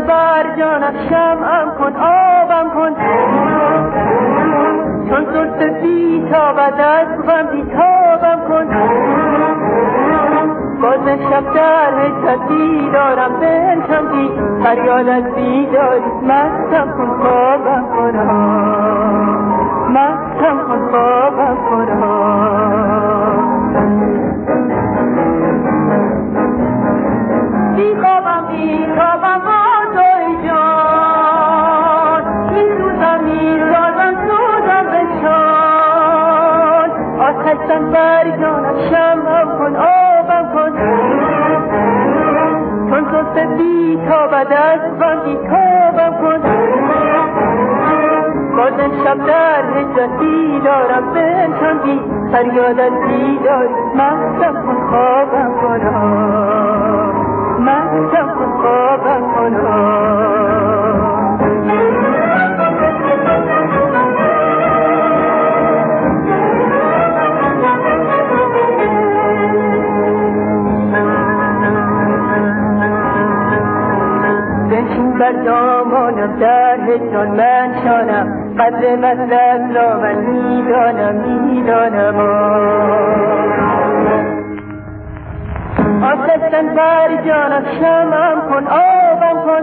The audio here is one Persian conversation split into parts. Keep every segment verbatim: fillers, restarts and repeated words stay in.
بر جانم شمعم کن آبم کن چون زلف بی‌تابت از غم بی‌تابم کن باز شب در هجرت بیدارم بنشم بی فریاد از بیداری مستم کن خوابم کن مستم کن خوابم کن بیخوابم بیخوابم با توی جان این روزم می‌سازم سوزم بشان آتشم بر جانم شمعم کن آبم کن چون زلف بی‌تابت از غم بی‌تابم کن باز شب در هجرت بیدارم بنشان بی فریاد از بیداری مستم کن خوابم کن مستم کن خوابم کن بنشین بر دامانم در هجران من شانم قدر مطلب را من میدانم میدانم آتشم بر جانم شمعم کن آبم کن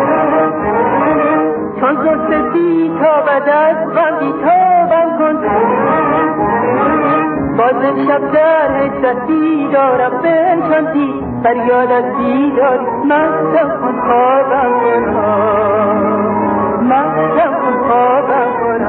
چون زلف بی‌تابت از غم بی‌تابم کن باز شب در هجرت بیدارم بنشان بی فریاد از بیداری مستم کن خوابم کن مستم کن خوابم کن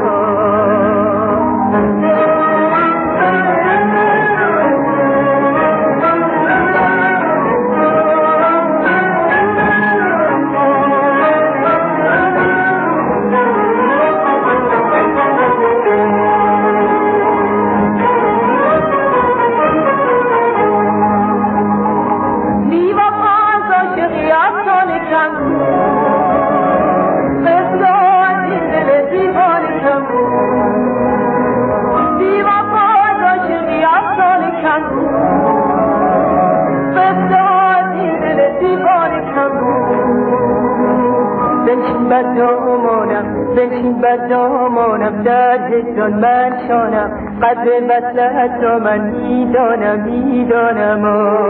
بنشین بر دامانم بنشین بر دامانم در هجران من شانم قدر مصلحت را من میدانم میدانم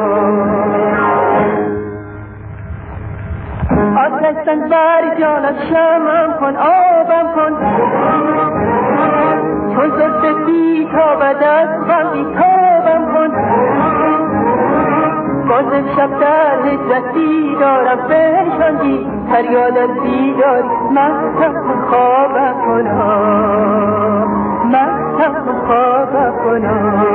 آتشم بر جانم شمعم کن آبم کن چون زلف بی‌تابت از غم بی‌تابم کن باز شب در هجرت بیدارم بنشان بی فریاد از بیداری مستم کن خوابم کن مستم کن خوابم کن